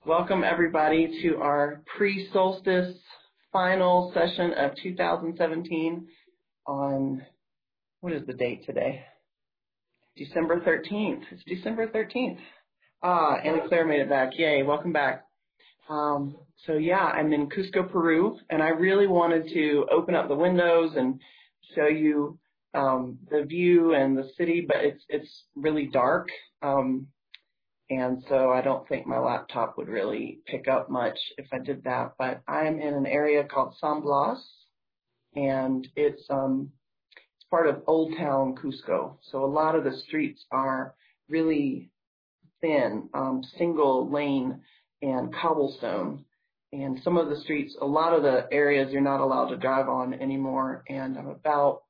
Welcome everybody to our pre-solstice final session of 2017 on, what is the date today? December 13th. It's December 13th. Anna Claire made it back. Yay, welcome back. I'm in Cusco, Peru, and I really wanted to open up the windows and show you the view and the city, but it's really dark. And so I don't think my laptop would really pick up much if I did that. But I'm in an area called San Blas, and it's part of Old Town Cusco. So a lot of the streets are really thin, single lane and cobblestone. And some of the streets, a lot of the areas you're not allowed to drive on anymore. And I'm about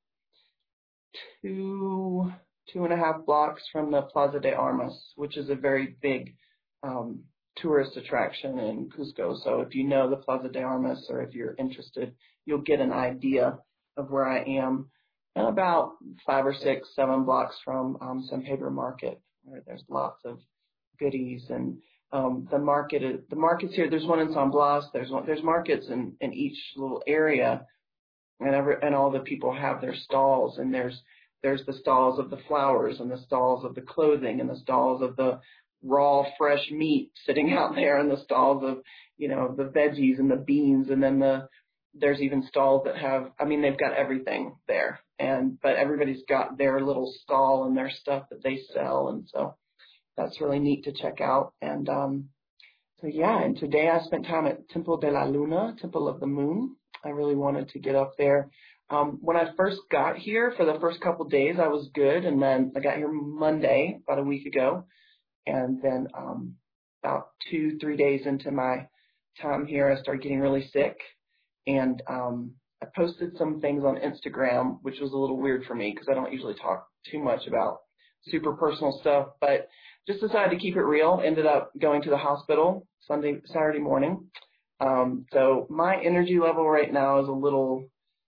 2.5 blocks from the Plaza de Armas, which is a very big tourist attraction in Cusco. So if you know the Plaza de Armas, or if you're interested, you'll get an idea of where I am. And about 5 or 6, 7 blocks from San Pedro Market, where there's lots of goodies. And the markets here, there's one in San Blas, there's markets in each little area, and all the people have their stalls, and there's the stalls of the flowers, and the stalls of the clothing, and the stalls of the raw, fresh meat sitting out there, and the stalls of, the veggies and the beans. And then there's even stalls that have, they've got everything there. But everybody's got their little stall and their stuff that they sell. And so that's really neat to check out. And and today I spent time at Temple de la Luna, Temple of the Moon. I really wanted to get up there. When I first got here, for the first couple of days, I was good. And then I got here Monday, about a week ago. And then about 2-3 days into my time here, I started getting really sick. And I posted some things on Instagram, which was a little weird for me because I don't usually talk too much about super personal stuff. But just decided to keep it real. Ended up going to the hospital Saturday morning. So my energy level right now is a little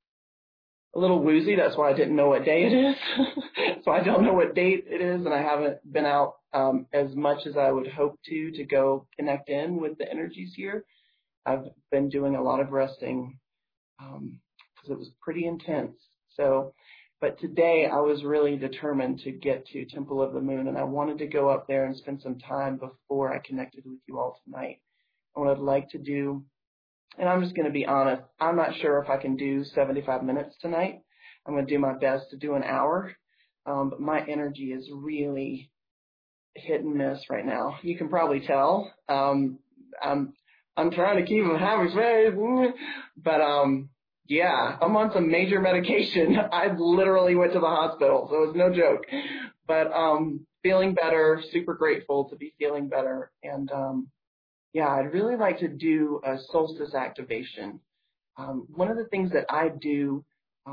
woozy. That's why I didn't know what day it is. So I don't know what date it is, and I haven't been out as much as I would hope to go connect in with the energies here. I've been doing a lot of resting because it was pretty intense. But today I was really determined to get to Temple of the Moon, and I wanted to go up there and spend some time before I connected with you all tonight. And what I'd like to do, and I'm just going to be honest, I'm not sure if I can do 75 minutes tonight. I'm going to do my best to do an hour, but my energy is really hit and miss right now. You can probably tell. I'm trying to keep a happy face, but I'm on some major medication. I literally went to the hospital, so it's no joke. But feeling better, super grateful to be feeling better, and I'd really like to do a solstice activation. One of the things that I do,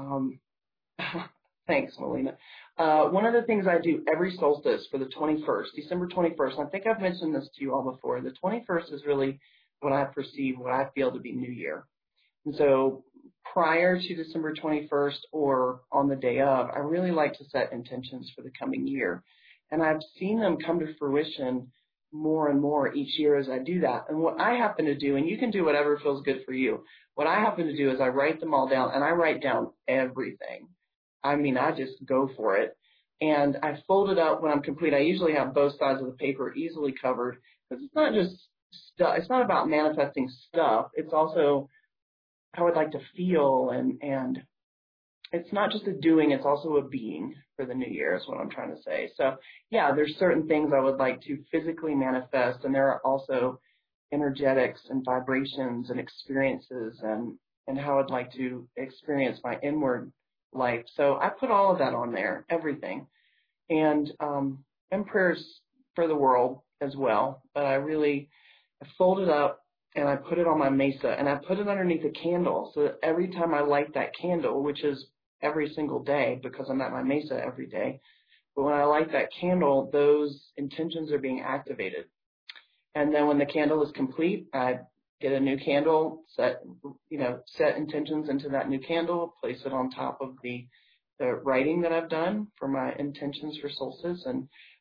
thanks, Melina. One of the things I do every solstice for the 21st, December 21st, and I think I've mentioned this to you all before, the 21st is really what I perceive, what I feel to be New Year. And so prior to December 21st or on the day of, I really like to set intentions for the coming year. And I've seen them come to fruition more and more each year as I do that. And what I happen to do, and you can do whatever feels good for you, what I happen to do is I write them all down, and I write down everything. I just go for it. And I fold it up when I'm complete. I usually have both sides of the paper easily covered, because it's not just stuff. It's not about manifesting stuff. It's also how I'd like to feel, and it's not just a doing, it's also a being for the new year is what I'm trying to say. So there's certain things I would like to physically manifest, and there are also energetics and vibrations and experiences and how I'd like to experience my inward life. So I put all of that on there, everything, and prayers for the world as well. But I fold it up and I put it on my mesa, and I put it underneath a candle, so that every time I light that candle, which is every single day because I'm at my mesa every day, but when I light that candle, those intentions are being activated. And then when the candle is complete, I get a new candle, set intentions into that new candle, place it on top of the writing that I've done for my intentions for solstice. And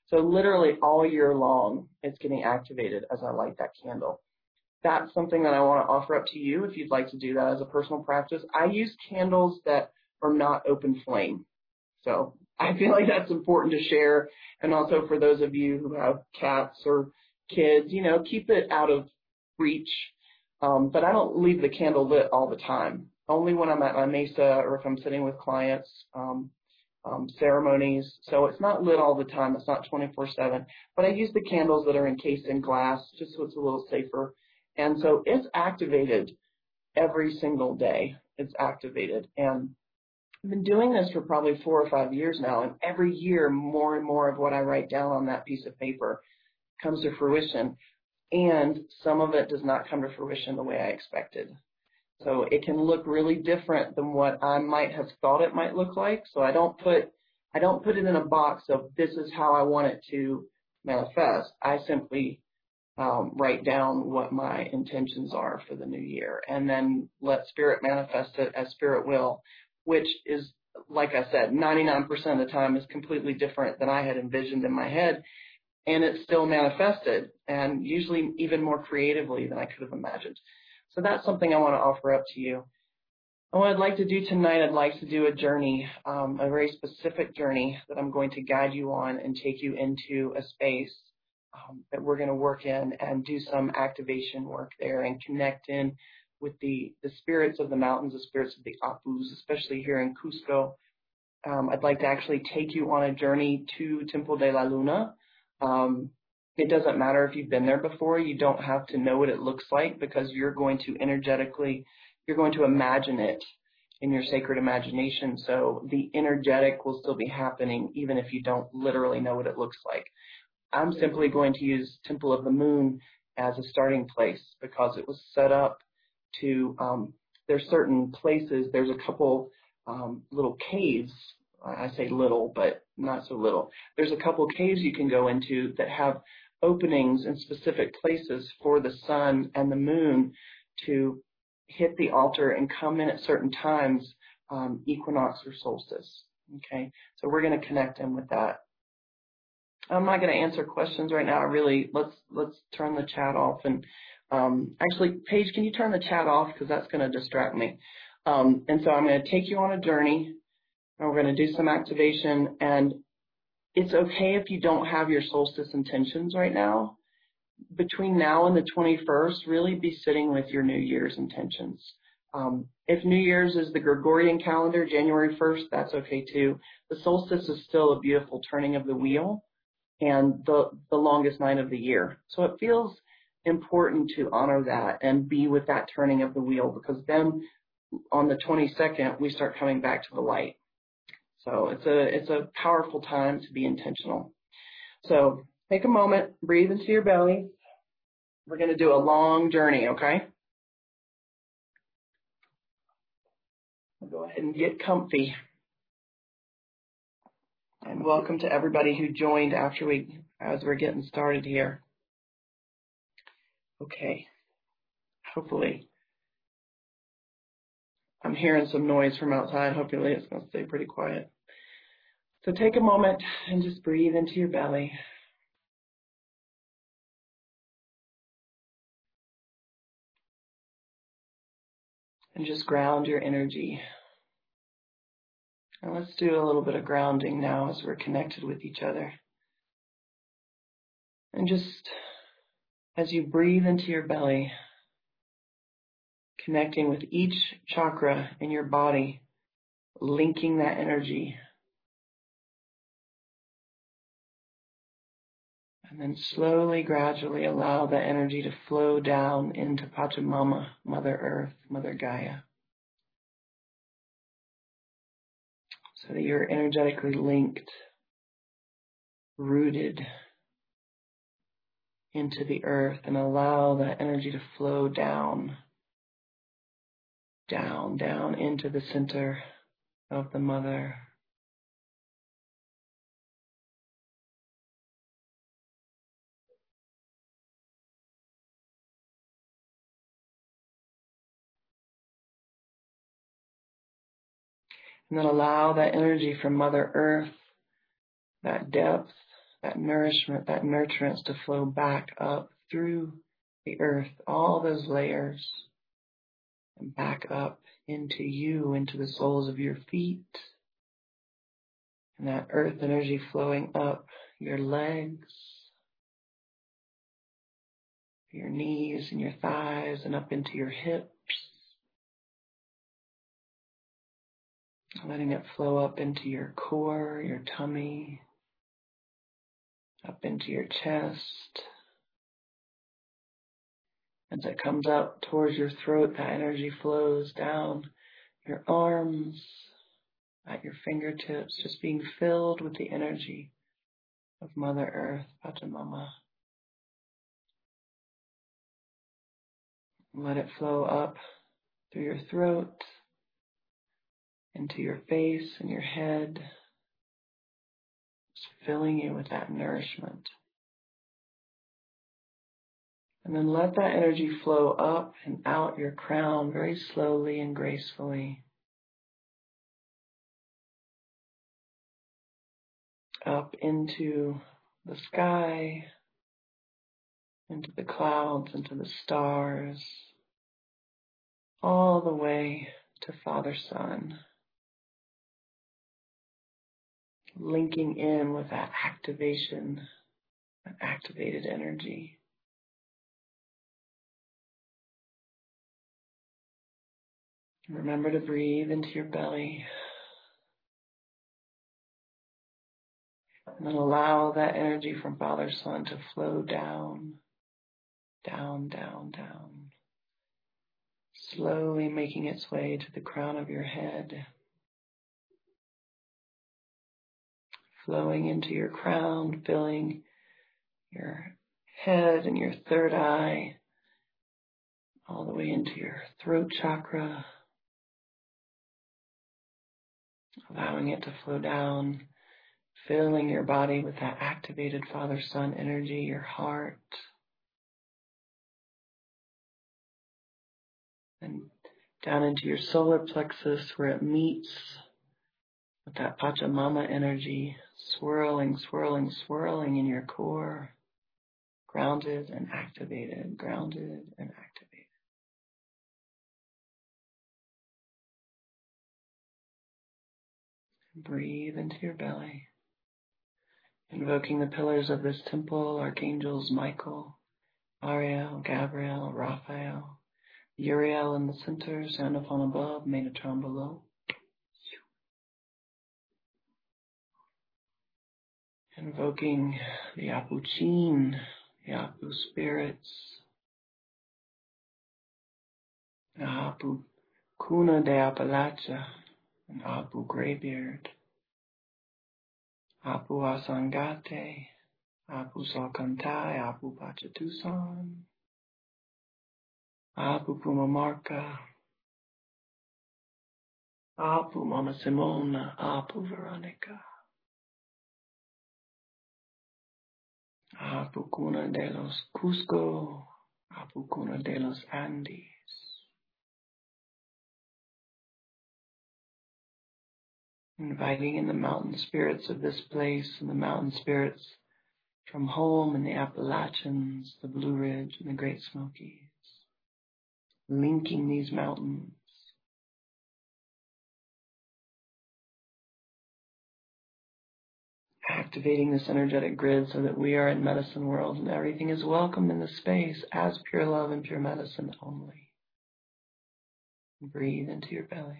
So literally all year long, it's getting activated as I light that candle. That's something that I want to offer up to you if you'd like to do that as a personal practice. I use candles that are not open flame. So I feel like that's important to share. And also for those of you who have cats or kids, keep it out of reach. But I don't leave the candle lit all the time. Only when I'm at my mesa or if I'm sitting with clients, ceremonies. So it's not lit all the time. It's not 24/7. But I use the candles that are encased in glass just so it's a little safer. And so it's activated every single day. It's activated. And I've been doing this for probably 4 or 5 years now. And every year, more and more of what I write down on that piece of paper comes to fruition. And some of it does not come to fruition the way I expected. So it can look really different than what I might have thought it might look like. So I don't put it in a box of this is how I want it to manifest. I simply write down what my intentions are for the new year and then let spirit manifest it as spirit will, which is, like I said, 99% of the time is completely different than I had envisioned in my head. And it's still manifested, and usually even more creatively than I could have imagined. So that's something I want to offer up to you. And what I'd like to do tonight, I'd like to do a journey, a very specific journey that I'm going to guide you on and take you into a space that we're going to work in and do some activation work there and connect in with the spirits of the mountains, the spirits of the Apus, especially here in Cusco. I'd like to actually take you on a journey to Templo de la Luna. It doesn't matter if you've been there before. You don't have to know what it looks like because you're going to imagine it in your sacred imagination. So the energetic will still be happening even if you don't literally know what it looks like. I'm simply going to use Temple of the Moon as a starting place because it was set up to, there's certain places, there's a couple little caves. I say little, but not so little. There's a couple caves you can go into that have openings in specific places for the sun and the moon to hit the altar and come in at certain times, equinox or solstice. Okay, so we're going to connect in with that. I'm not going to answer questions right now. Let's turn the chat off. And actually, Paige, can you turn the chat off because that's going to distract me. And so I'm going to take you on a journey. And we're going to do some activation, and it's okay if you don't have your solstice intentions right now. Between now and the 21st, really be sitting with your New Year's intentions. If New Year's is the Gregorian calendar, January 1st, that's okay too. The solstice is still a beautiful turning of the wheel and the longest night of the year. So it feels important to honor that and be with that turning of the wheel because then on the 22nd, we start coming back to the light. So it's a powerful time to be intentional. So take a moment, breathe into your belly. We're going to do a long journey, okay? We'll go ahead and get comfy. And welcome to everybody who joined as we're getting started here. Okay. Hopefully. I'm hearing some noise from outside. Hopefully it's going to stay pretty quiet. So take a moment and just breathe into your belly. And just ground your energy. And let's do a little bit of grounding now as we're connected with each other. And just as you breathe into your belly, connecting with each chakra in your body, linking that energy. And then slowly, gradually allow that energy to flow down into Pachamama, Mother Earth, Mother Gaia. So that you're energetically linked, rooted into the earth, and allow that energy to flow down into the center of the mother. And then allow that energy from Mother Earth, that depth, that nourishment, that nurturance to flow back up through the earth, all those layers, and back up into you, into the soles of your feet, and that earth energy flowing up your legs, your knees and your thighs, and up into your hips, letting it flow up into your core, your tummy, up into your chest. As it comes up towards your throat, that energy flows down your arms, at your fingertips, just being filled with the energy of Mother Earth, Pachamama. Let it flow up through your throat, into your face and your head, just filling you with that nourishment. And then let that energy flow up and out your crown very slowly and gracefully. Up into the sky, into the clouds, into the stars, all the way to Father Sun. Linking in with that activation, that activated energy. Remember to breathe into your belly. And then allow that energy from Father Sun to flow down, down, down, down. Slowly making its way to the crown of your head. Flowing into your crown, filling your head and your third eye, all the way into your throat chakra. Allowing it to flow down, filling your body with that activated Father Sun energy, your heart. And down into your solar plexus where it meets with that Pachamama energy, swirling, swirling, swirling in your core. Grounded and activated, grounded and activated. Breathe into your belly. Invoking the pillars of this temple, Archangels Michael, Ariel, Gabriel, Raphael, Uriel in the center, Sandalphon above, Metatron below. Invoking the Apu Chin, the Apu spirits, the Apu Kuna de Appalachia, and Apu Graybeard, Apu Asangate, Apu Salkantai, Apu Pachatusan, Apu Pumamarca, Apu Mama Simona, Apu Veronica, Apu Cuna de los Cusco, Apu Cuna de los Andes. Inviting in the mountain spirits of this place and the mountain spirits from home in the Appalachians, the Blue Ridge, and the Great Smokies. Linking these mountains. Activating this energetic grid so that we are in medicine world and everything is welcome in the space as pure love and pure medicine only. Breathe into your bellies.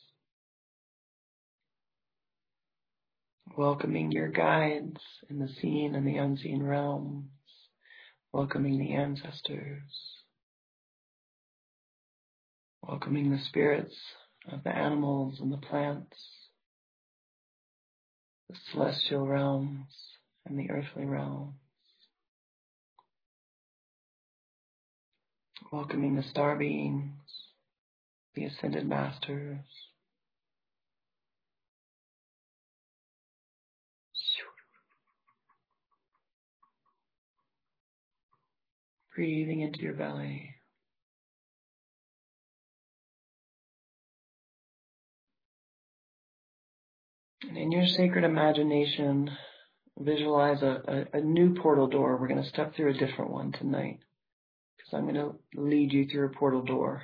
Welcoming your guides in the seen and the unseen realms. Welcoming the ancestors. Welcoming the spirits of the animals and the plants. The celestial realms and the earthly realms. Welcoming the star beings, the ascended masters. Breathing into your belly. And in your sacred imagination, visualize a new portal door. We're going to step through a different one tonight because I'm going to lead you through a portal door.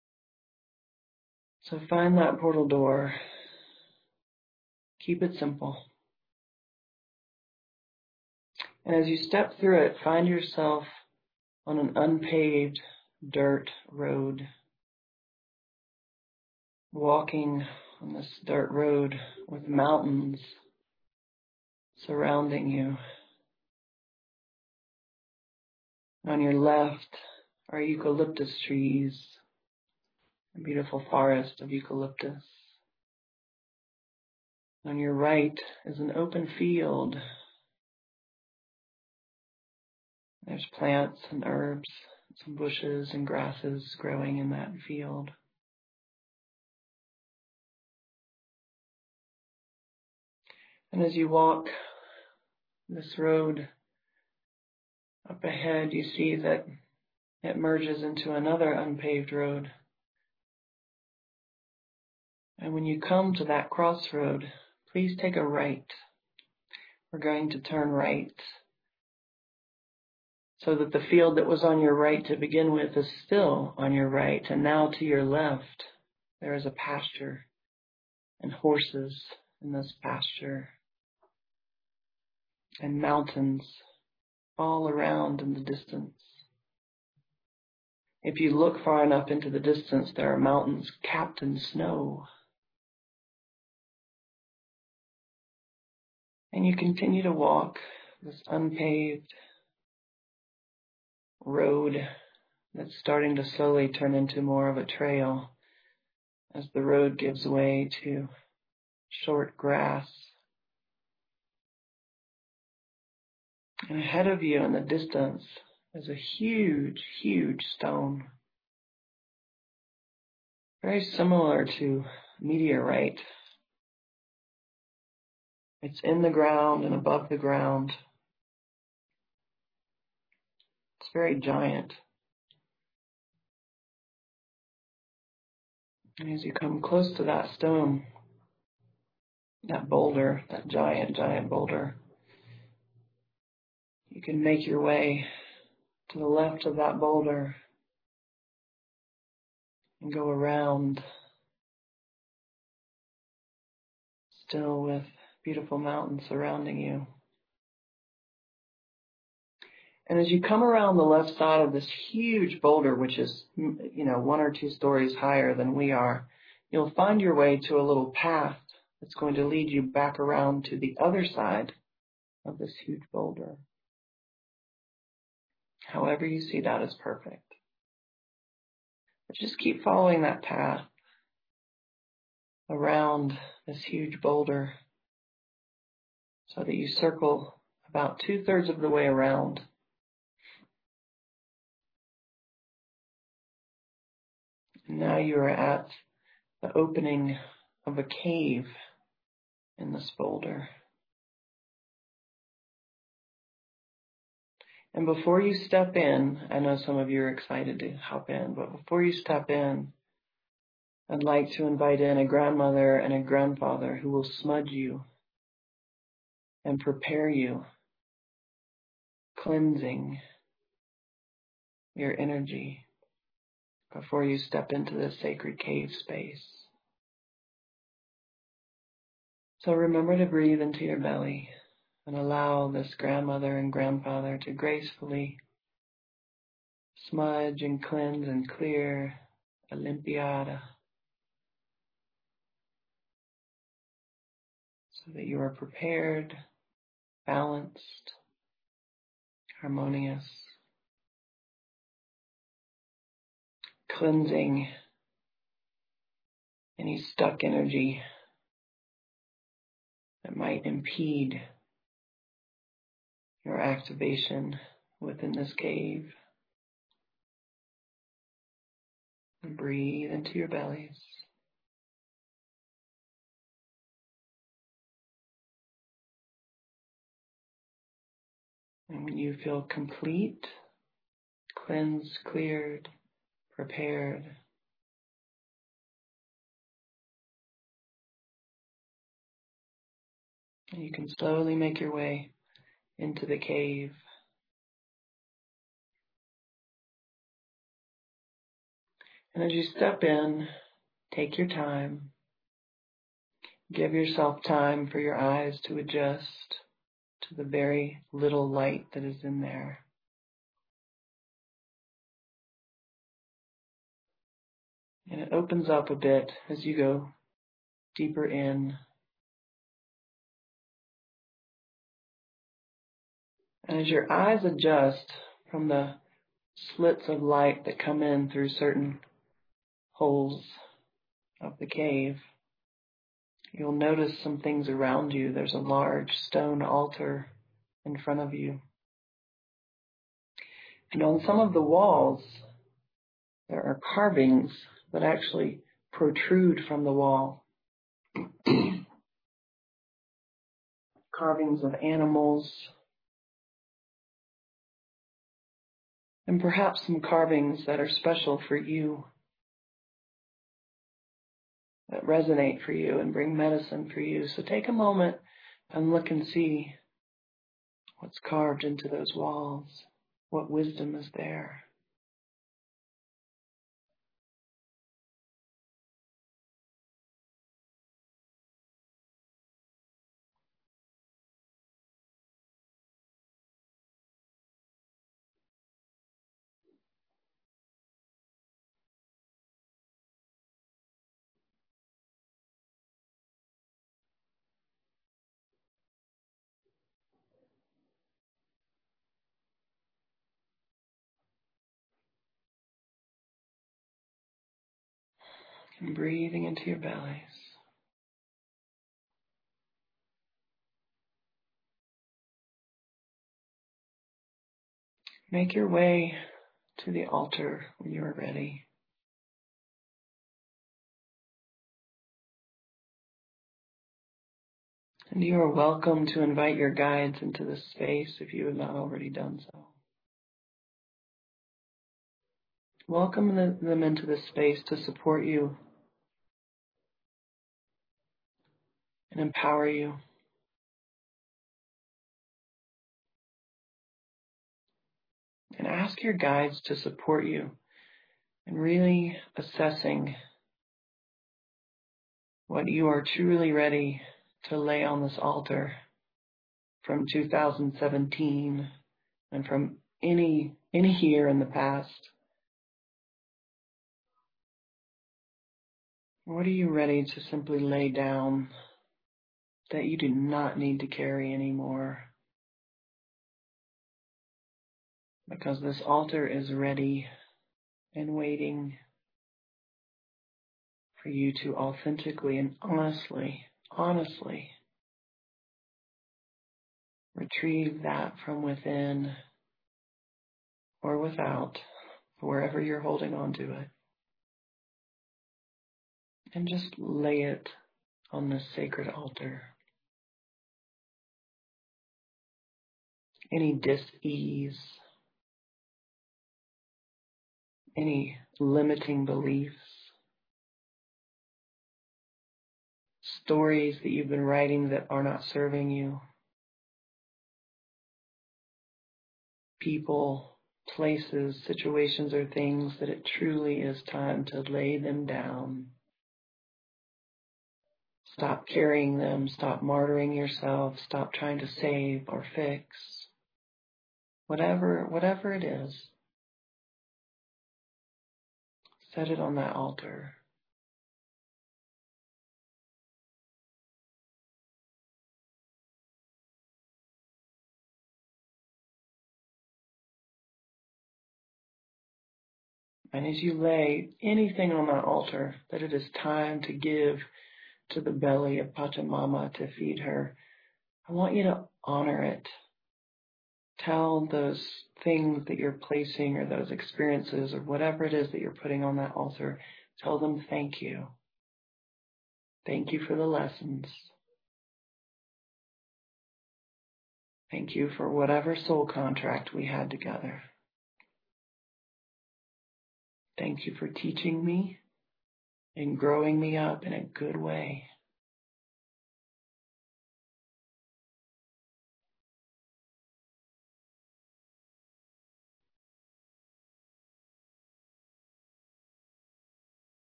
So find that portal door. Keep it simple. And as you step through it, find yourself on an unpaved dirt road, walking on this dirt road with mountains surrounding you. On your left are eucalyptus trees, a beautiful forest of eucalyptus. On your right is an open field. There's plants and herbs, some bushes and grasses growing in that field. And as you walk this road up ahead, you see that it merges into another unpaved road. And when you come to that crossroad, please take a right. We're going to turn right so that the field that was on your right to begin with is still on your right. And now to your left, there is a pasture and horses in this pasture and mountains all around in the distance. If you look far enough into the distance, there are mountains capped in snow. And you continue to walk this unpaved road that's starting to slowly turn into more of a trail as the road gives way to short grass. And ahead of you in the distance is a huge, huge stone. Very similar to meteorite. It's in the ground and above the ground. It's very giant. And as you come close to that stone, that boulder, that giant, giant boulder, you can make your way to the left of that boulder and go around, still with beautiful mountains surrounding you. And as you come around the left side of this huge boulder, which is, 1 or 2 stories higher than we are, you'll find your way to a little path that's going to lead you back around to the other side of this huge boulder. However you see that is perfect. But just keep following that path around this huge boulder so that you circle about 2/3 of the way around. And now you are at the opening of a cave in this boulder. And before you step in, I know some of you are excited to hop in, but before you step in, I'd like to invite in a grandmother and a grandfather who will smudge you and prepare you, cleansing your energy before you step into this sacred cave space. So remember to breathe into your belly and allow this grandmother and grandfather to gracefully smudge and cleanse and clear a limpiada so that you are prepared, balanced, harmonious, cleansing any stuck energy that might impede your activation within this cave. And breathe into your bellies. And when you feel complete, cleansed, cleared, prepared, and you can slowly make your way into the cave. And as you step in, take your time. Give yourself time for your eyes to adjust to the very little light that is in there. And it opens up a bit as you go deeper in. And as your eyes adjust from the slits of light that come in through certain holes of the cave, you'll notice some things around you. There's a large stone altar in front of you. And on some of the walls, there are carvings that actually protrude from the wall. Carvings of animals, and perhaps some carvings that are special for you, that resonate for you and bring medicine for you. So take a moment and look and see what's carved into those walls, what wisdom is there. And breathing into your bellies. Make your way to the altar when you are ready. And you are welcome to invite your guides into this space if you have not already done so. Welcome them into this space to support you and empower you. And ask your guides to support you in really assessing what you are truly ready to lay on this altar from 2017 and from any year in the past. What are you ready to simply lay down that you do not need to carry anymore? Because this altar is ready and waiting for you to authentically and honestly retrieve that from within or without, wherever you're holding on to it. And just lay it on this sacred altar. Any dis-ease, any limiting beliefs, stories that you've been writing that are not serving you, people, places, situations, or things that it truly is time to lay them down. Stop carrying them, stop martyring yourself, stop trying to save or fix. Whatever it is, set it on that altar. And as you lay anything on that altar that it is time to give to the belly of Pachamama to feed her, I want you to honor it. Tell those things that you're placing or those experiences or whatever it is that you're putting on that altar, tell them thank you. Thank you for the lessons. Thank you for whatever soul contract we had together. Thank you for teaching me and growing me up in a good way.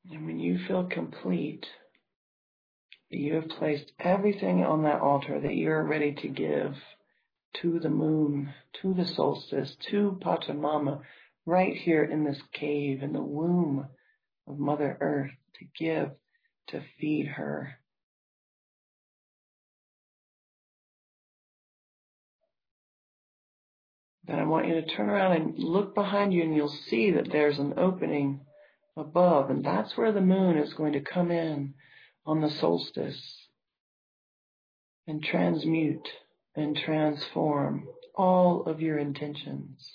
And when you feel complete, you have placed everything on that altar that you're ready to give to the moon, to the solstice, to Pachamama, right here in this cave, in the womb of Mother Earth, to give, to feed her. Then I want you to turn around and look behind you, and you'll see that there's an opening above, and that's where the moon is going to come in on the solstice and transmute and transform all of your intentions.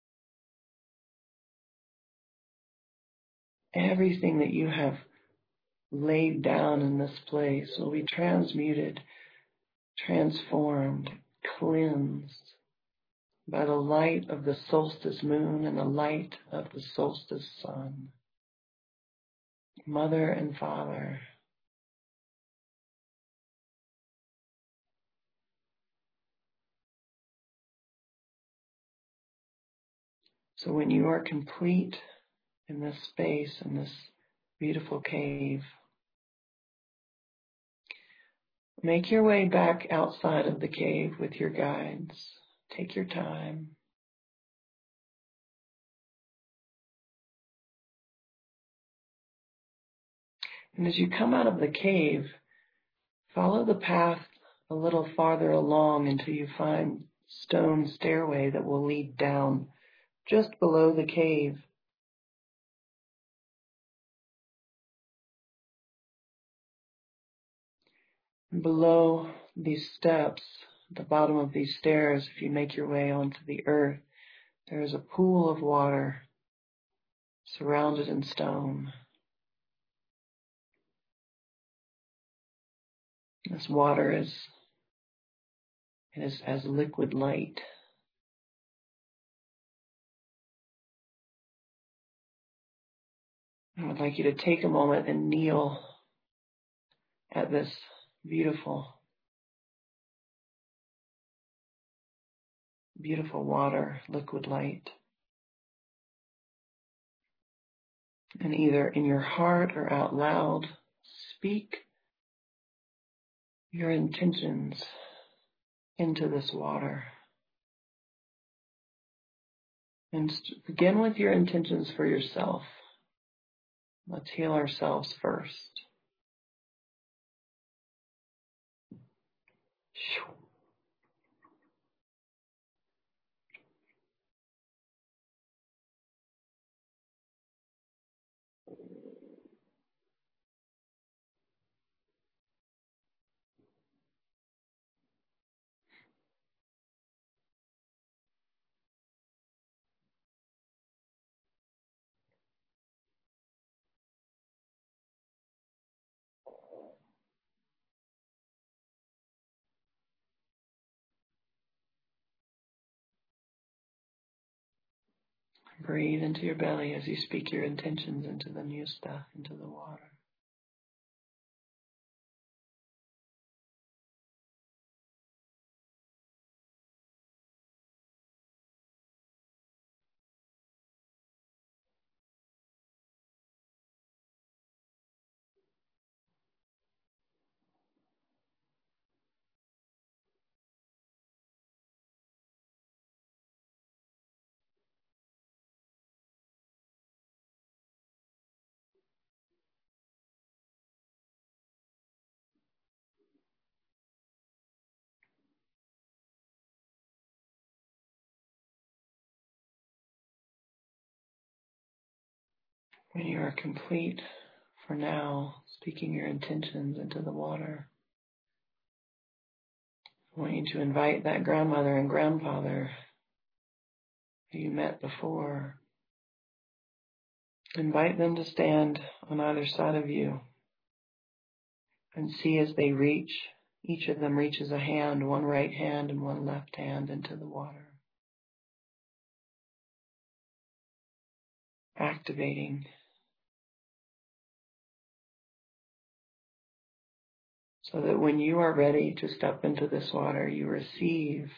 Everything that you have laid down in this place will be transmuted, transformed, cleansed by the light of the solstice moon and the light of the solstice sun. Mother and Father, so when you are complete in this space, in this beautiful cave, make your way back outside of the cave with your guides. Take your time. And as you come out of the cave, follow the path a little farther along until you find stone stairway that will lead down just below the cave. Below these steps, at the bottom of these stairs, if you make your way onto the earth, there is a pool of water surrounded in stone. This water is as liquid light. I would like you to take a moment and kneel at this beautiful, beautiful water, liquid light. And either in your heart or out loud, speak your intentions into this water. And begin with your intentions for yourself. Let's heal ourselves first. Breathe into your belly as you speak your intentions into the new stuff, into the water. When you are complete for now, speaking your intentions into the water, I want you to invite that grandmother and grandfather who you met before. Invite them to stand on either side of you and see as they reach, each of them reaches a hand, one right hand and one left hand into the water. Activating so that when you are ready to step into this water, you receive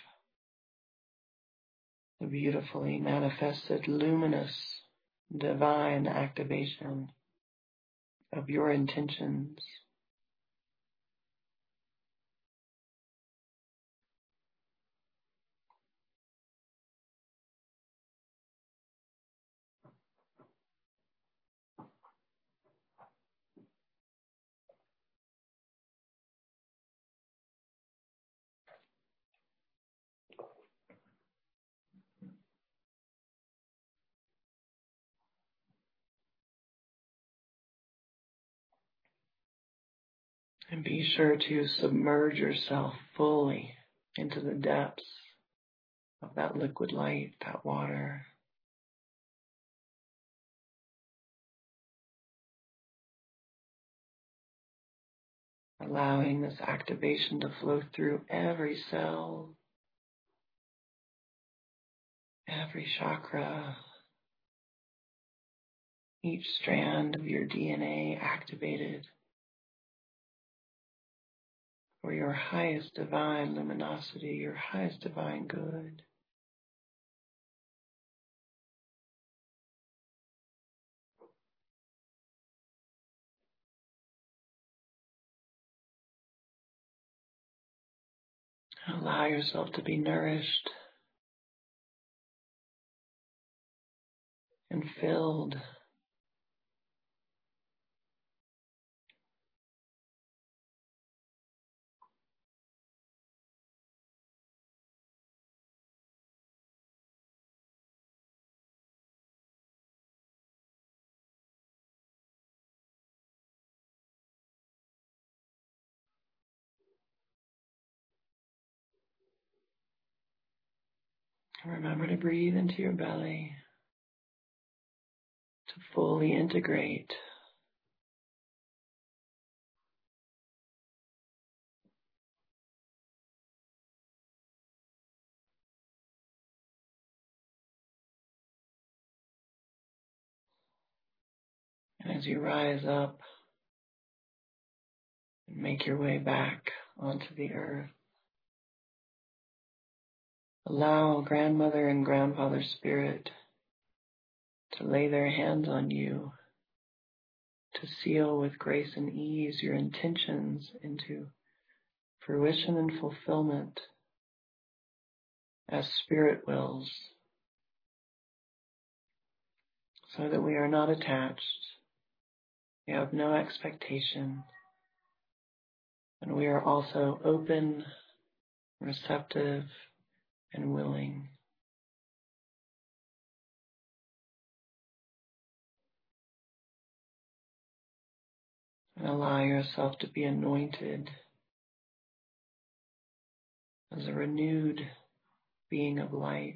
the beautifully manifested, luminous, divine activation of your intentions. And be sure to submerge yourself fully into the depths of that liquid light, that water. Allowing this activation to flow through every cell, every chakra, each strand of your DNA activated for your highest divine luminosity, your highest divine good. Allow yourself to be nourished and filled. Remember to breathe into your belly to fully integrate. And as you rise up and make your way back onto the earth, allow grandmother and grandfather spirit to lay their hands on you to seal with grace and ease your intentions into fruition and fulfillment as spirit wills, so that we are not attached, we have no expectation, and we are also open, receptive, and willing. And allow yourself to be anointed as a renewed being of light.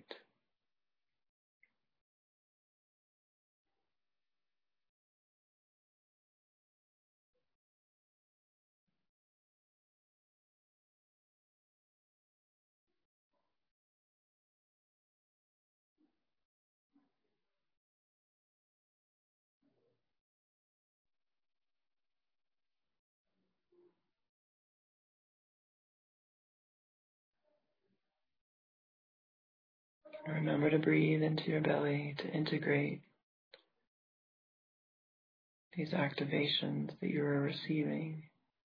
Remember to breathe into your belly to integrate these activations that you are receiving.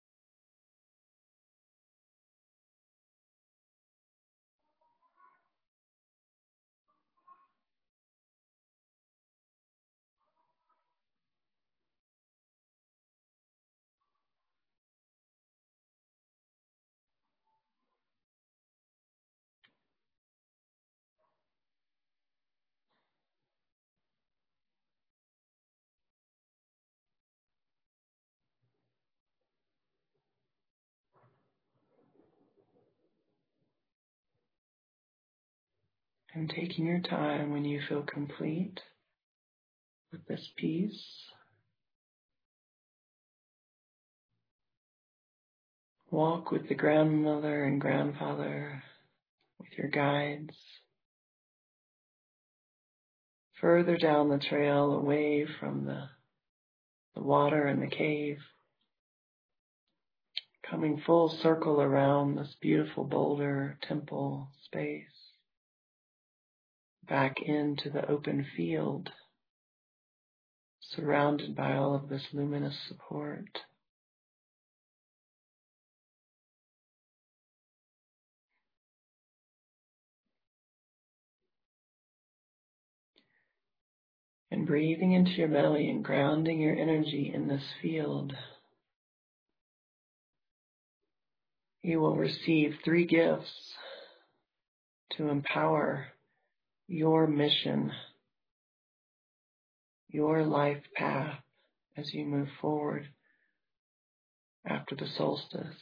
And taking your time when you feel complete with this piece, walk with the grandmother and grandfather, with your guides, further down the trail away from the water and the cave, coming full circle around this beautiful boulder temple space, back into the open field, surrounded by all of this luminous support. And breathing into your belly and grounding your energy in this field, you will receive 3 gifts to empower your mission, your life path as you move forward after the solstice.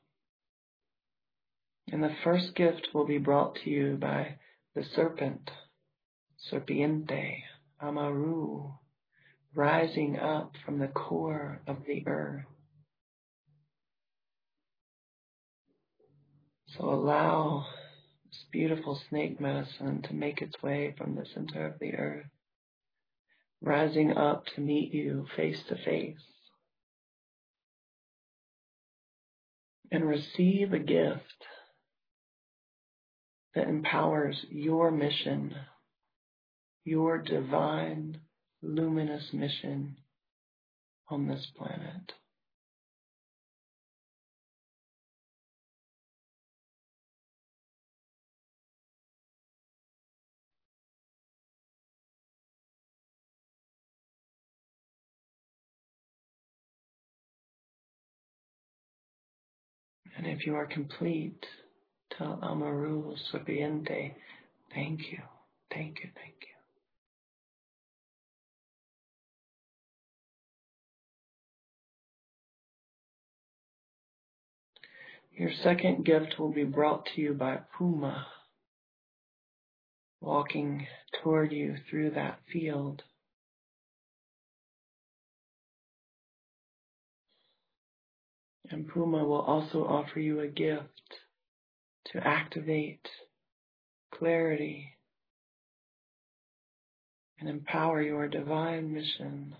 And the first gift will be brought to you by the serpent, Serpiente, Amaru, rising up from the core of the earth. So allow this beautiful snake medicine to make its way from the center of the earth, rising up to meet you face to face. And receive a gift that empowers your mission, your divine, luminous mission on this planet. And if you are complete, tell Amaru Serpiente, thank you, thank you, thank you. Your second gift will be brought to you by Puma, walking toward you through that field. And Puma will also offer you a gift to activate clarity and empower your divine mission.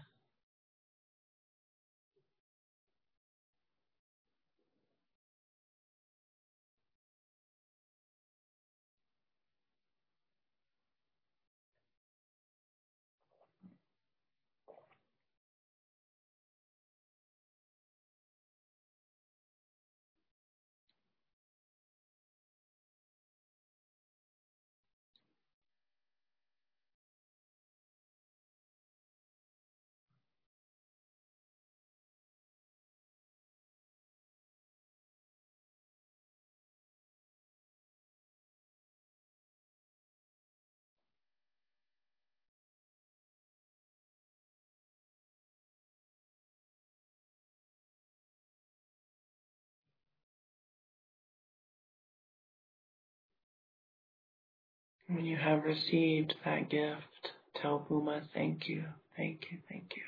When you have received that gift, tell Puma, thank you, thank you, thank you.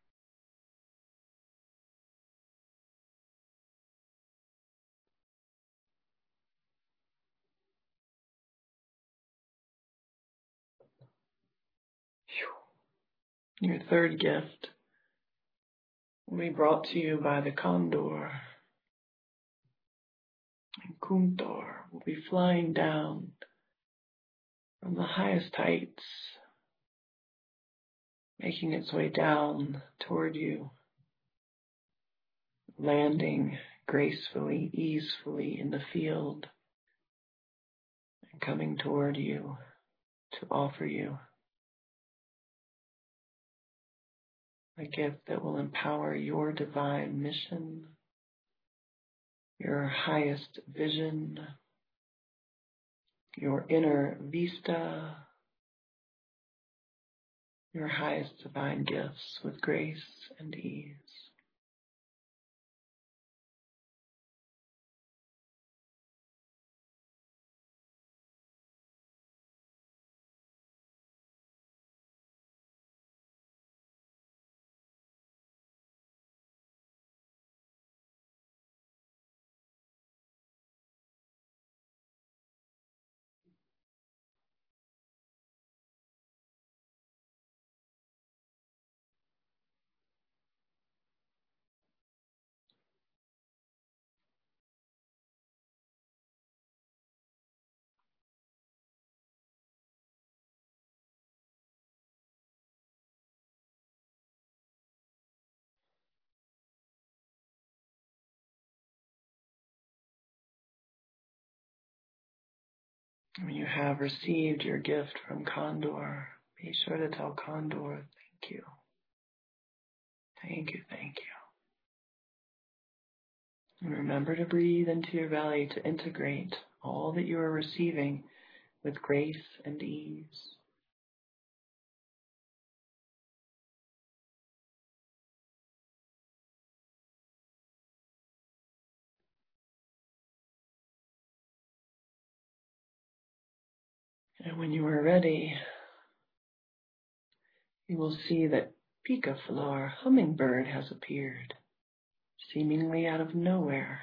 Your third gift will be brought to you by the condor. And Kuntor will be flying down from the highest heights, making its way down toward you, landing gracefully, easefully in the field, and coming toward you to offer you a gift that will empower your divine mission, your highest vision, your inner vista, your highest divine gifts with grace and ease. When you have received your gift from Condor, be sure to tell Condor, thank you. Thank you, thank you. And remember to breathe into your belly to integrate all that you are receiving with grace and ease. And when you are ready, you will see that Picaflor, hummingbird, has appeared, seemingly out of nowhere,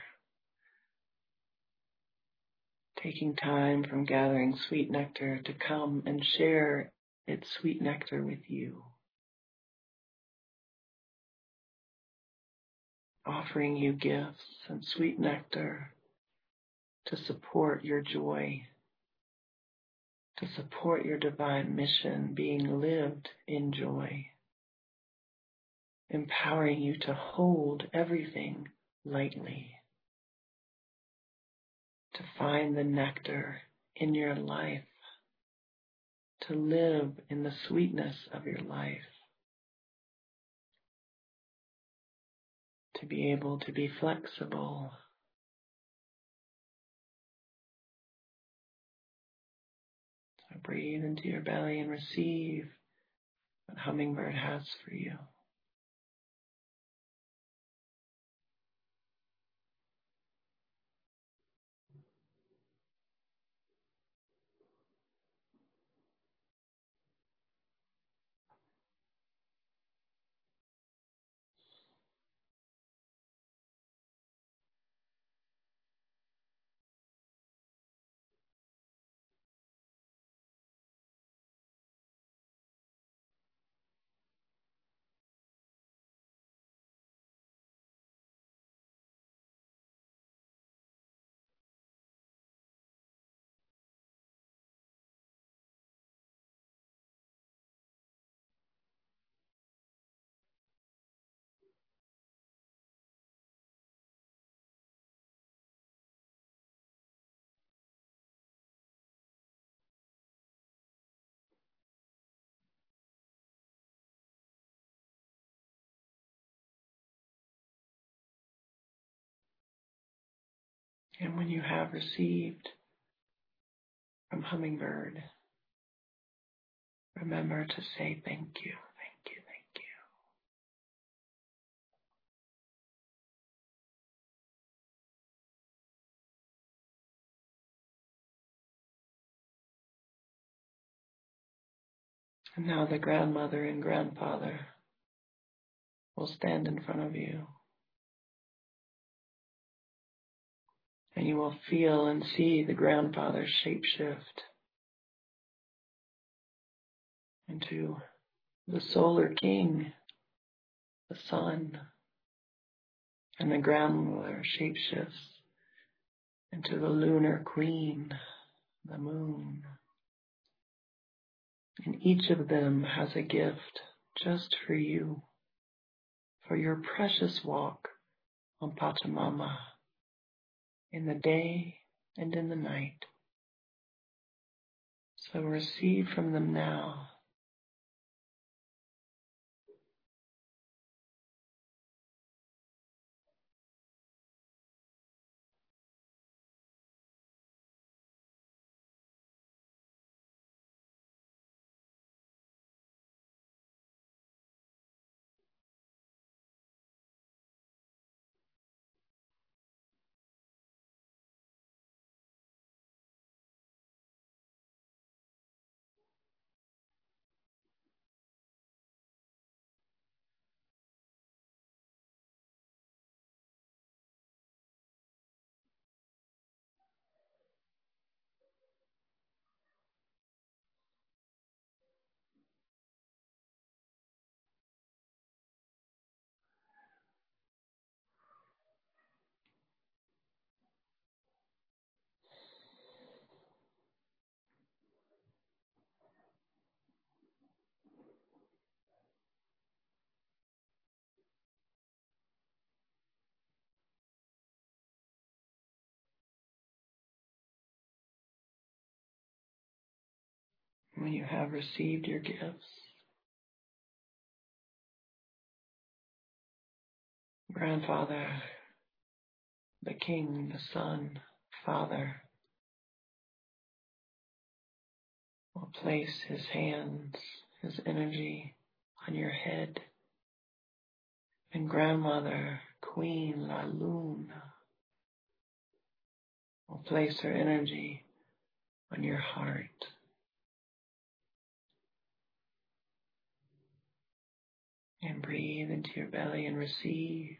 taking time from gathering sweet nectar to come and share its sweet nectar with you, offering you gifts and sweet nectar to support your joy, to support your divine mission being lived in joy, empowering you to hold everything lightly, to find the nectar in your life, to live in the sweetness of your life, to be able to be flexible. So breathe into your belly and receive what Hummingbird has for you. And when you have received from Hummingbird, remember to say thank you, thank you, thank you. And now the grandmother and grandfather will stand in front of you, and you will feel and see the grandfather shapeshift into the solar king, the sun, and the grandmother shapeshifts into the lunar queen, the moon. And each of them has a gift just for you, for your precious walk on Pachamama in the day and in the night. So receive from them now. When you have received your gifts, Grandfather, the King, the Son, Father, will place his hands, his energy on your head. And Grandmother, Queen La Luna, will place her energy on your heart. And breathe into your belly and receive.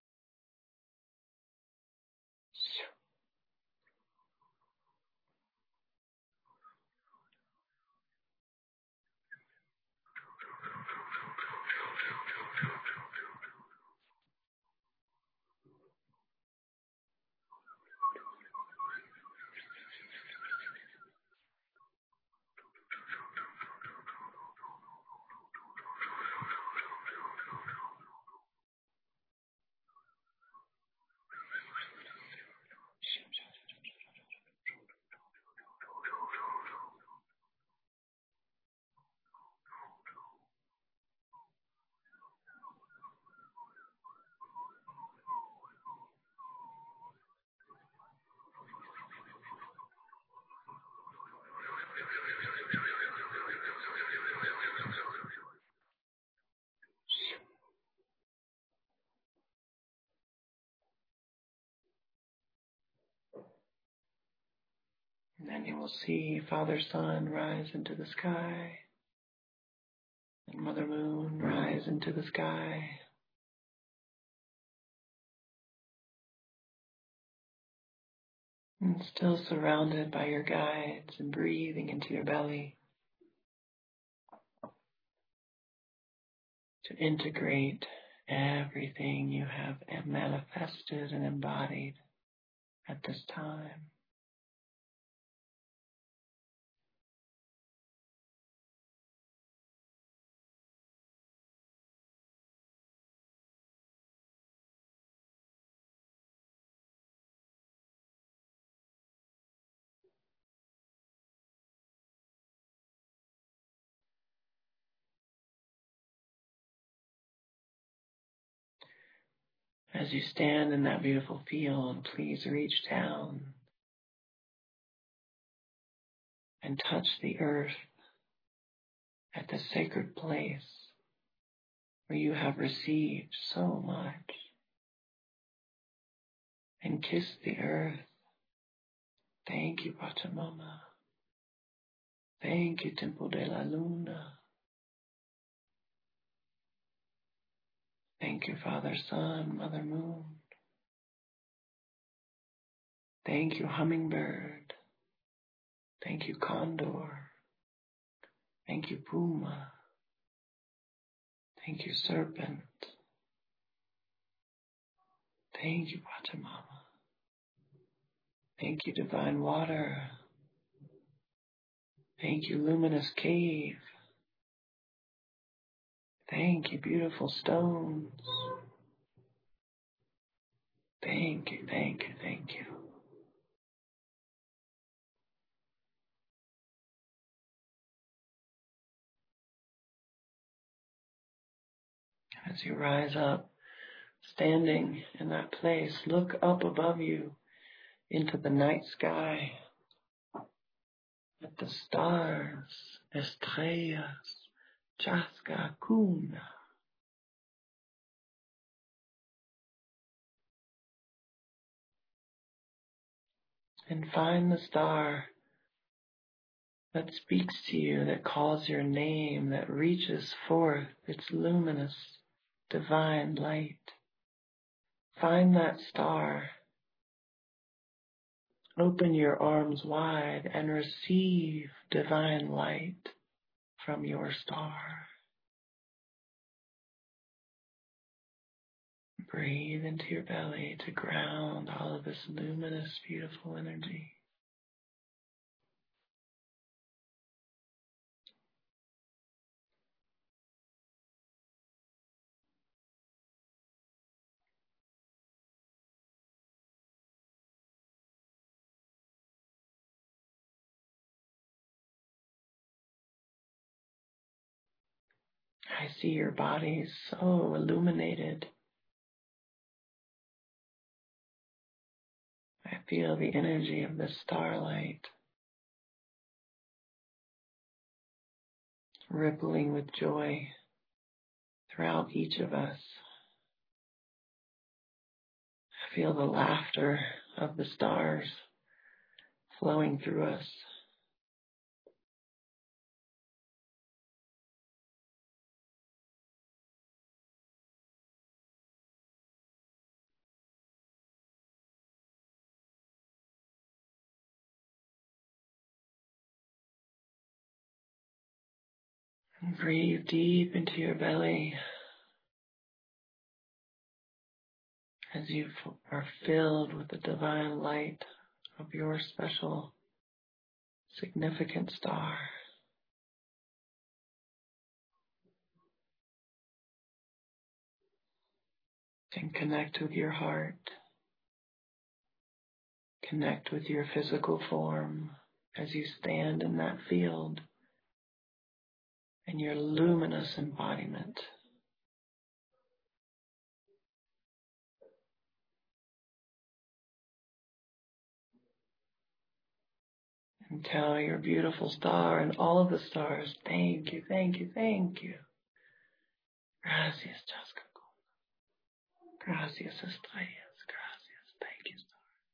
And then you will see Father Sun rise into the sky, and Mother Moon rise into the sky. And still surrounded by your guides and breathing into your belly to integrate everything you have manifested and embodied at this time. As you stand in that beautiful field, please reach down and touch the earth at the sacred place where you have received so much. And kiss the earth. Thank you, Pachamama. Thank you, Temple de la Luna. Thank you, Father Sun, Mother Moon. Thank you, Hummingbird. Thank you, Condor. Thank you, Puma. Thank you, Serpent. Thank you, Pachamama. Thank you, Divine Water. Thank you, Luminous Cave. Thank you, beautiful stones. Thank you, thank you, thank you. As you rise up, standing in that place, look up above you into the night sky at the stars, estrellas, chasca, cuna. And find the star that speaks to you, that calls your name, that reaches forth its luminous, divine light. Find that star. Open your arms wide and receive divine light from your star. Breathe into your belly to ground all of this luminous, beautiful energy. I see your body so illuminated. I feel the energy of the starlight rippling with joy throughout each of us. I feel the laughter of the stars flowing through us. And breathe deep into your belly as you are filled with the divine light of your special, significant star. And connect with your heart. Connect with your physical form as you stand in that field in your luminous embodiment. And tell your beautiful star and all of the stars, thank you, thank you, thank you. Gracias, Chasca. Gracias, estrellas. Gracias, thank you.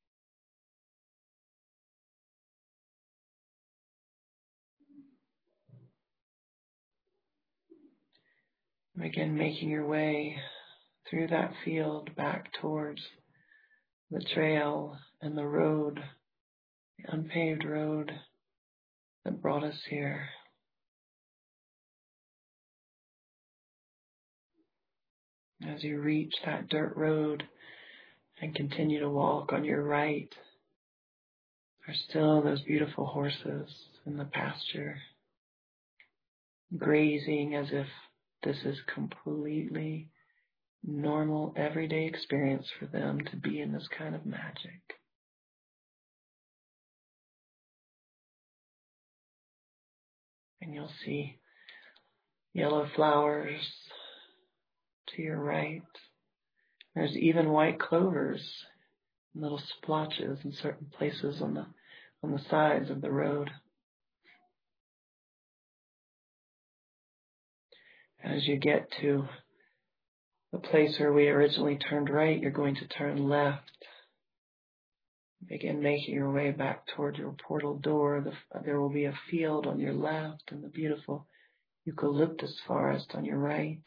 Begin making your way through that field back towards the trail and the road, the unpaved road that brought us here. As you reach that dirt road and continue to walk on your right, are still those beautiful horses in the pasture, grazing as if this is completely normal, everyday experience for them to be in this kind of magic. And you'll see yellow flowers to your right. There's even white clovers, little splotches in certain places on the sides of the road. As you get to the place where we originally turned right, you're going to turn left. Begin making your way back toward your portal door. There will be a field on your left and the beautiful eucalyptus forest on your right.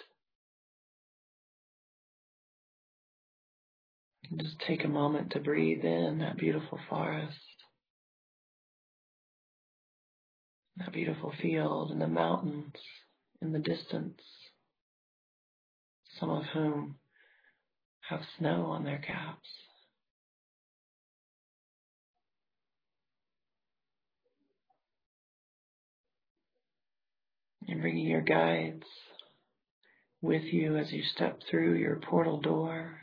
And just take a moment to breathe in that beautiful forest, that beautiful field, and the mountains in the distance, some of whom have snow on their caps. And bringing your guides with you as you step through your portal door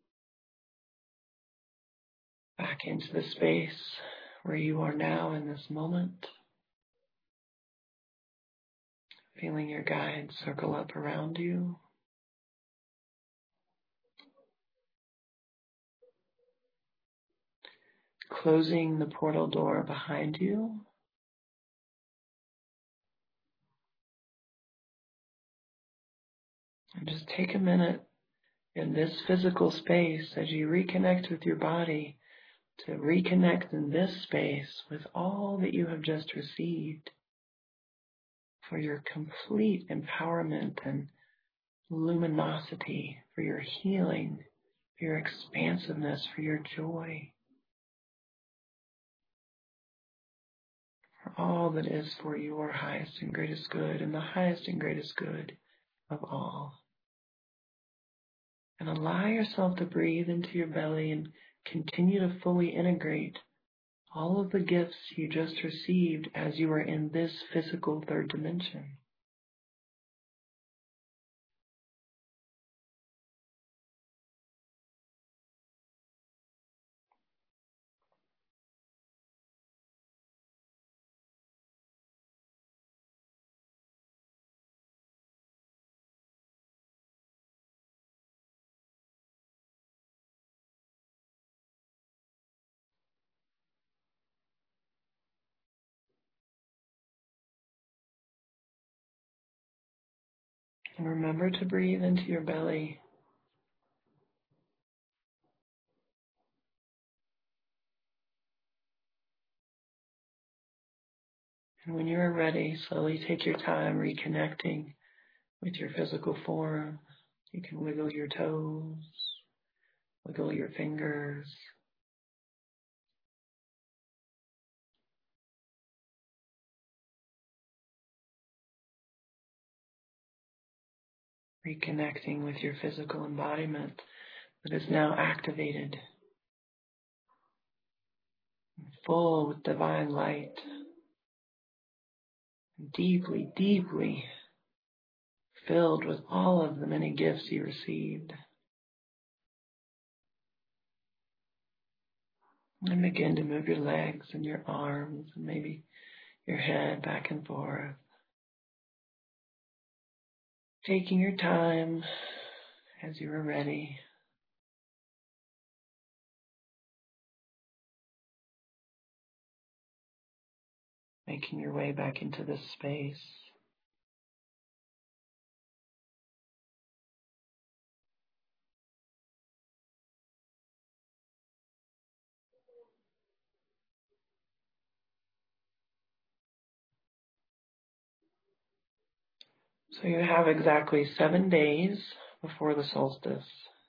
back into the space where you are now in this moment. Feeling your guides circle up around you. Closing the portal door behind you. And just take a minute in this physical space as you reconnect with your body to reconnect in this space with all that you have just received for your complete empowerment and luminosity, for your healing, for your expansiveness, for your joy, for all that is for your highest and greatest good and the highest and greatest good of all. And allow yourself to breathe into your belly and continue to fully integrate all of the gifts you just received as you are in this physical third dimension. And remember to breathe into your belly. And when you are ready, slowly take your time reconnecting with your physical form. You can wiggle your toes, wiggle your fingers. Reconnecting with your physical embodiment that is now activated, full with divine light, deeply, deeply filled with all of the many gifts you received. And begin to move your legs and your arms and maybe your head back and forth. Taking your time as you are ready. Making your way back into this space. So you have exactly 7 days before the solstice.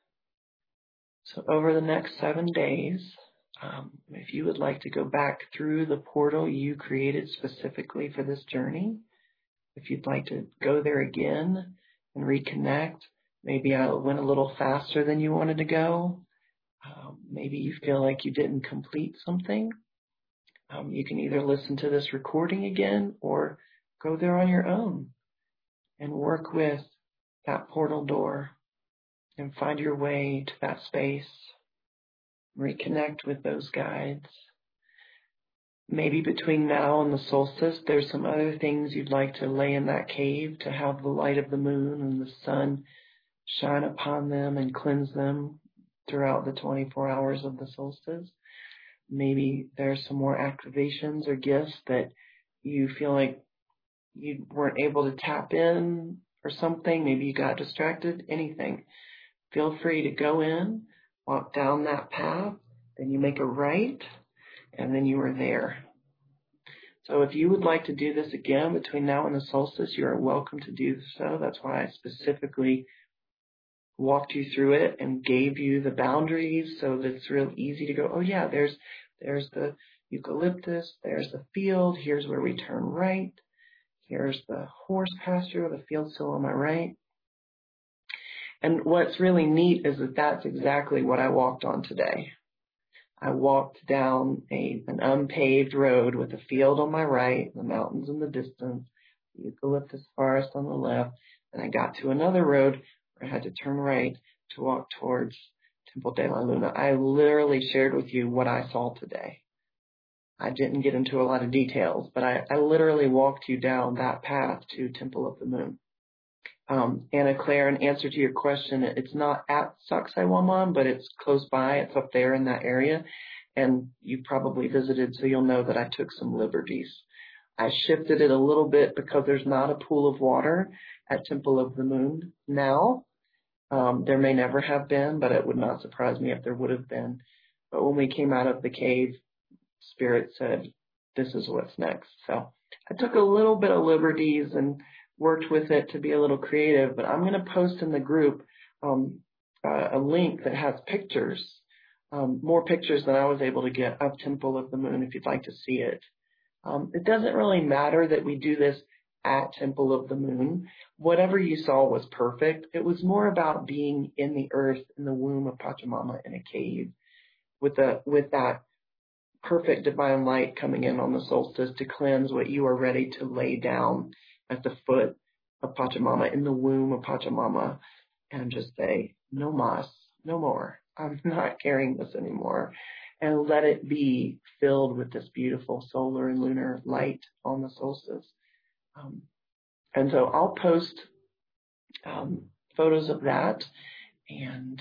So over the next 7 days, if you would like to go back through the portal you created specifically for this journey, if you'd like to go there again and reconnect, maybe I went a little faster than you wanted to go. Maybe you feel like you didn't complete something. You can either listen to this recording again or go there on your own and work with that portal door and find your way to that space. Reconnect with those guides. Maybe between now and the solstice, there's some other things you'd like to lay in that cave to have the light of the moon and the sun shine upon them and cleanse them throughout the 24 hours of the solstice. Maybe there's some more activations or gifts that you feel like you weren't able to tap in or something. Maybe you got distracted, anything. Feel free to go in, walk down that path, then you make a right, and then you are there. So if you would like to do this again between now and the solstice, you are welcome to do so. That's why I specifically walked you through it and gave you the boundaries so that it's real easy to go, oh yeah, there's the eucalyptus, there's the field, here's where we turn right, here's the horse pasture, the field's still on my right. And what's really neat is that that's exactly what I walked on today. I walked down an unpaved road with a field on my right, the mountains in the distance, the eucalyptus forest on the left, and I got to another road where I had to turn right to walk towards Temple de la Luna. I literally shared with you what I saw today. I didn't get into a lot of details, but I literally walked you down that path to Temple of the Moon. Anna Claire, in answer to your question, it's not at Sacsayhuaman, but it's close by. It's up there in that area. And you probably visited, so you'll know that I took some liberties. I shifted it a little bit because there's not a pool of water at Temple of the Moon now. There may never have been, but it would not surprise me if there would have been. But when we came out of the cave, Spirit said, this is what's next. So I took a little bit of liberties and worked with it to be a little creative, but I'm going to post in the group a link that has pictures, more pictures than I was able to get of Temple of the Moon if you'd like to see it. It doesn't really matter that we do this at Temple of the Moon. Whatever you saw was perfect. It was more about being in the earth, in the womb of Pachamama in a cave with that perfect divine light coming in on the solstice to cleanse what you are ready to lay down at the foot of Pachamama, in the womb of Pachamama, and just say, no mas, no more. I'm not carrying this anymore. And let it be filled with this beautiful solar and lunar light on the solstice. And so I'll post photos of that, and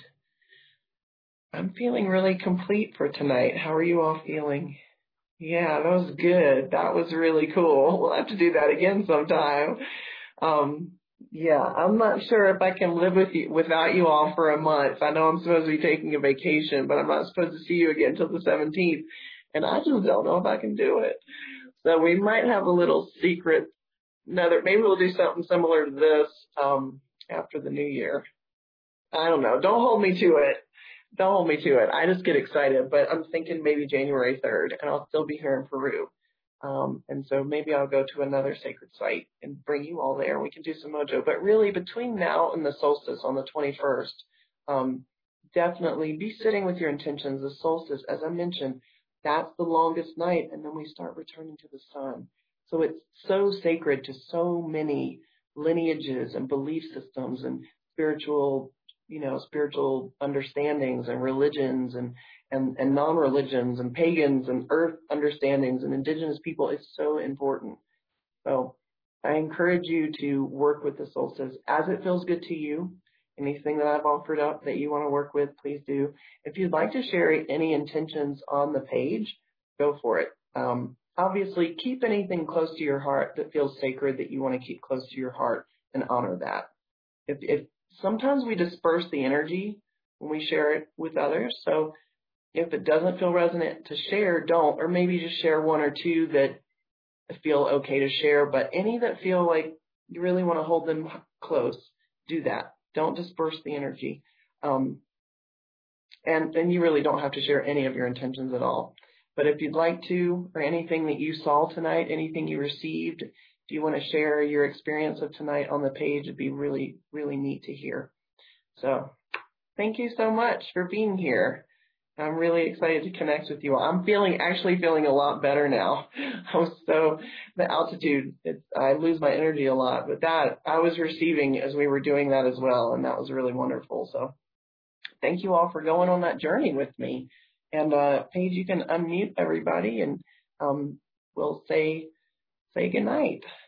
I'm feeling really complete for tonight. How are you all feeling? Yeah, that was good. That was really cool. We'll have to do that again sometime. Yeah, I'm not sure if I can live with you without you all for a month. I know I'm supposed to be taking a vacation, but I'm not supposed to see you again until the 17th, and I just don't know if I can do it. So we might have a little secret. Another, maybe we'll do something similar to this after the new year. I don't know. Don't hold me to it. Don't hold me to it. I just get excited, but I'm thinking maybe January 3rd, and I'll still be here in Peru. And so maybe I'll go to another sacred site and bring you all there. We can do some mojo. But really, between now and the solstice on the 21st, um, definitely be sitting with your intentions. The solstice, as I mentioned, that's the longest night, and then we start returning to the sun. So it's so sacred to so many lineages and belief systems and spiritual, spiritual understandings and religions and non-religions and pagans and earth understandings and indigenous people is so important. So I encourage you to work with the solstice as it feels good to you. Anything that I've offered up that you want to work with, please do. If you'd like to share any intentions on the page, go for it. Obviously, keep anything close to your heart that feels sacred that you want to keep close to your heart and honor that. If sometimes we disperse the energy when we share it with others, so if it doesn't feel resonant to share, don't, or maybe just share one or two that feel okay to share, but any that feel like you really want to hold them close, do that. Don't disperse the energy. And you really don't have to share any of your intentions at all. But if you'd like to, or anything that you saw tonight, anything you received, if you want to share your experience of tonight on the page, it'd be really, really neat to hear. So thank you so much for being here. I'm really excited to connect with you all. I'm actually feeling a lot better now. The altitude, I lose my energy a lot, but that I was receiving as we were doing that as well, and that was really wonderful. So thank you all for going on that journey with me. And Paige, you can unmute everybody, and we'll say goodnight.